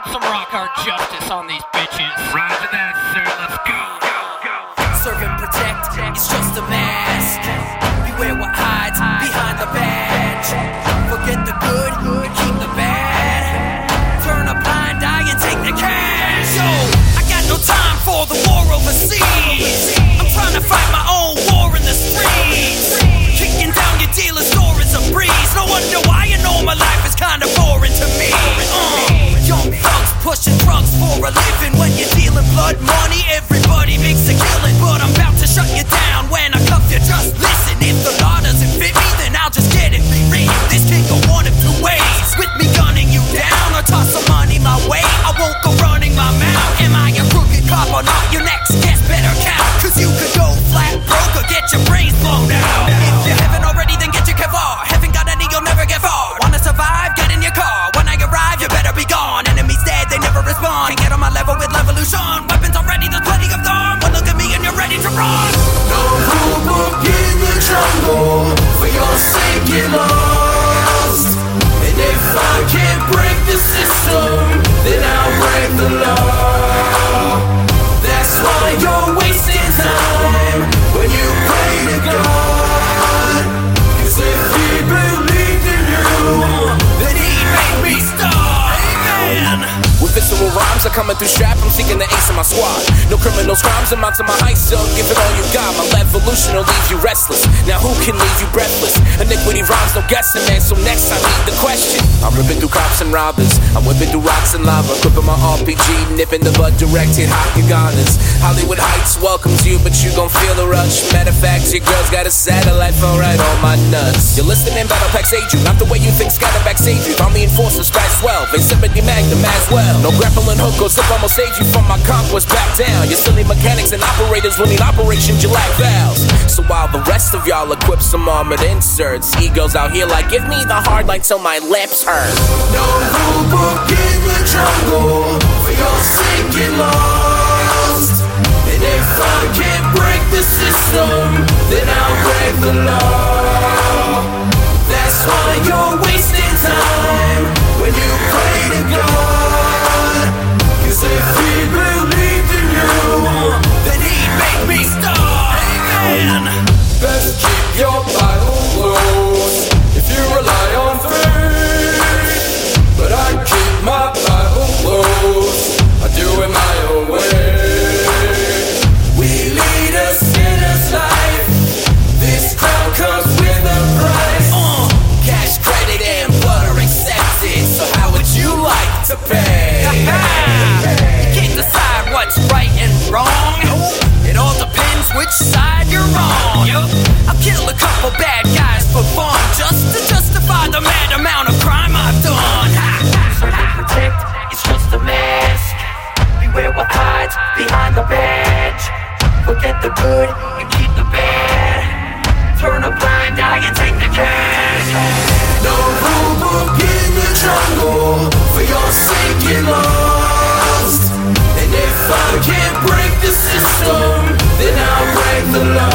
Some rock hard justice on these bitches. Roger that, sir. Let's go. Serve and protect, it's just a mask. Beware what hides behind the badge. Forget the good and keep the bad. Turn a blind eye and take the cash. Yo, I got no time for the war overseas. I'm trying to fight my own war in the streets. Kicking down your dealer's door is a breeze. No wonder why you know my life is kinda boring to me. Young thugs pushing drugs for a living. When you're dealing blood money, everybody makes a killing. But I'm about to shut you down when I cuff you. Just listen, if the law doesn't fit me, then I'll just get it free. This can go one of two ways. With me gunning you down or toss some money my way. I won't go running my mouth. Am I a crooked cop or not? Your next guess better count. Cause you could go flat broke or get your brains blown out. If you haven't already, then get your kevlar. Haven't got any, you'll never get far. Wanna survive? Get in your car. When I arrive, you better be gone. Enemies dead, they never respond. Can't get on my level with Levolution. Weapons already, there's plenty of them. But look at me and you're ready to run. No rule book in the jungle. For your sake, get lost. And if I can't break the system, then I'll break the law. That's why you're wasting time when you pray to God. Cause if he believed in you, Then he'd make me start. Amen. With visceral rhymes, I'm coming through strap, I'm seeking the ace of my squad. No criminals, crimes, I'm out to my heist, so give it all you got. My evolution will leave you restless. Now who can leave you breathless? Iniquity rhymes, no guessing, man, so next I need the question. I'm ripping through cops and robbers, I'm whipping through rocks and lava. Gripping my RPG, nipping the bud directed Hakuganas. Hollywood Heights welcomes you, but you gon' feel the rush. Matter of fact, your girl's got a satellite phone right on my nuts. You're listening, Battle Pack Sage you, not the way you think scatter backstage you. Army enforcers, fast 12, and 70 Magnum as well. No grappling hook or zip, almost saved you from my conquest back down. Your silly mechanics and operators will need operations, you lack valves. So while the rest of y'all equip some armored inserts, egos out here like, give me the hard line till my lips hurt. no rule book in the jungle. For your sake, get lost. And if I can't break the system, then I'll break the law. That's why you're wasting time when you pray to God. Cause if he believed in you, Then he'd make me start. Amen. best keep your Bible close if you rely on faith. But I keep my Bible close, I do it my own way. We lead a sinner's life, this crown comes with a price. Cash, credit, and blood are accepted. So how would you like to pay? You can't decide what's right and wrong. It all depends which side you're on. I'll kill a couple bad guys for fun, just to justify the mad amount of crime I've done. Serve and protect, it's just a mask. Beware what hides behind the badge. Forget the good and keep the bad. Turn a blind eye and take the cash. No rule book in the jungle. For your sake, get lost. And if I can't break the system, then I'll break the law.